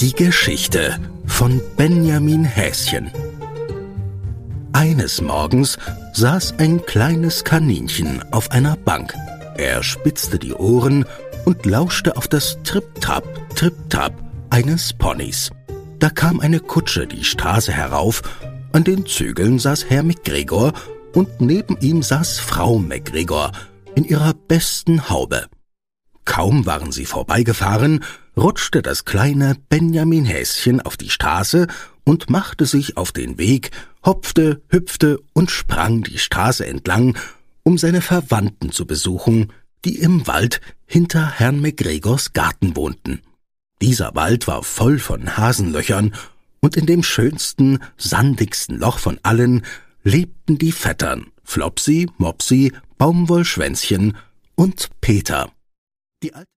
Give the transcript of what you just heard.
Die Geschichte von Benjamin Häschen. Eines Morgens saß ein kleines Kaninchen auf einer Bank. Er spitzte die Ohren und lauschte auf das Tripp-Trapp, Tripp-Trapp eines Ponys. Da kam eine Kutsche die Straße herauf, an den Zügeln saß Herr McGregor und neben ihm saß Frau McGregor in ihrer besten Haube. Kaum waren sie vorbeigefahren, rutschte das kleine Benjamin Häschen auf die Straße und machte sich auf den Weg, hopfte, hüpfte und sprang die Straße entlang, um seine Verwandten zu besuchen, die im Wald hinter Herrn McGregors Garten wohnten. Dieser Wald war voll von Hasenlöchern, und in dem schönsten, sandigsten Loch von allen lebten die Vettern Flopsy, Mopsy, Baumwollschwänzchen und Peter. Die